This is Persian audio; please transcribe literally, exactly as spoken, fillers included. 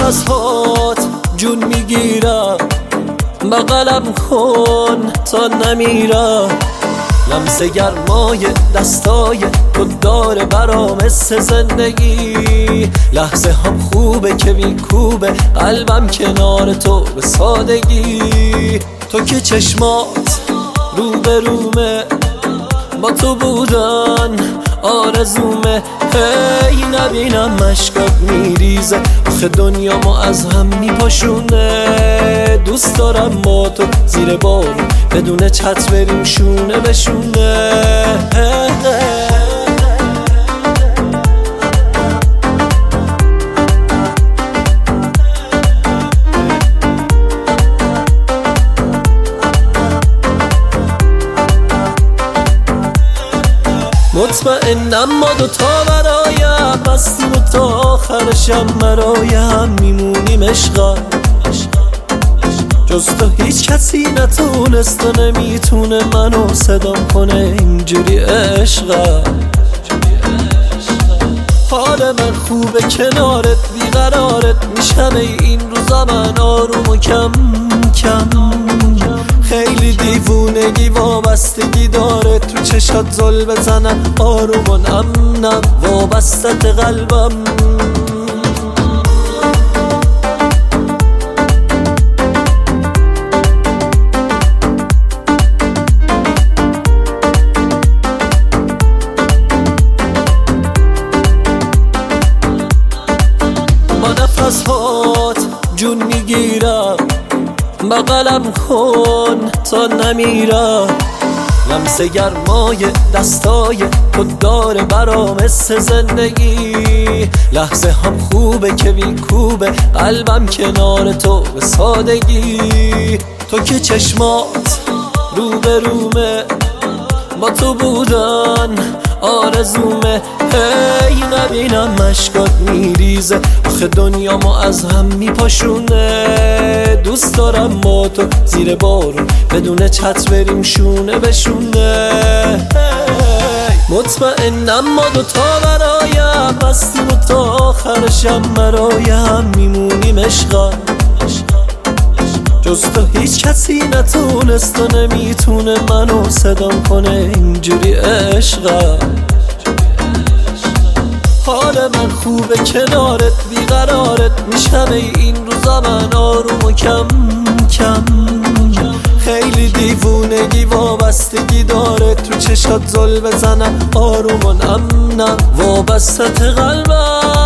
نفسهات جون میگیرم، بغلم کن تا نمیرم. لمس گرمای دستای تو داره برام حس زندگی. لحظه هم خوبه که میکوبه قلبم کنار تو به سادگی. تو که چشمات رو به رومه، با تو بودن آرزومه. هی نبینم مشکات میریزه، آخه دنیا ما از هم میپاشونه. دوست دارم با تو زیر بارون بدون چت بریم شونه به شونه. مطمئنم ما دوتا برایم بستیم و تا آخرشم برایم میمونیم عشقا. جز تو هیچ کسی نتونست و نمیتونه منو صدام کنه اینجوری عشقا. حال من خوبه کنارت بیقرارت میشم این روزا من آروم و کم کم. خیلی دیوونگی وابستگی داره تو چشات زل بزنم آروم و نم نم وابستت قلبم. با نفسهات جون میگیرم، بغلم کن تا نمیرم. لمس گرمای دستای تو داره برام حس زندگی. لحظه هم خوبه که میکوبه قلبم کنار تو به سادگی. تو که چشمات رو به رومه، با تو بودن آرزومه. هی نبینم مشکات میریزه، آخه دنیا ما از هم میپاشونه. دوست دارم با تو زیر بارون بدون چت بریم شونه به شونه. مطمئنم ما دوتا برایم بستیم و تا آخرشم برایم میمونیم عشقا. جز تو هیچ کسی نتونست و نمیتونه منو صدام کنه اینجوری عشقا. حال من خوبه کنارت بیقرارت میشم این روزا من آروم و کم کم. خیلی دیوونگی وابستگی داره تو چشات زل بزنم آروم و نم نم وابستت قلبم.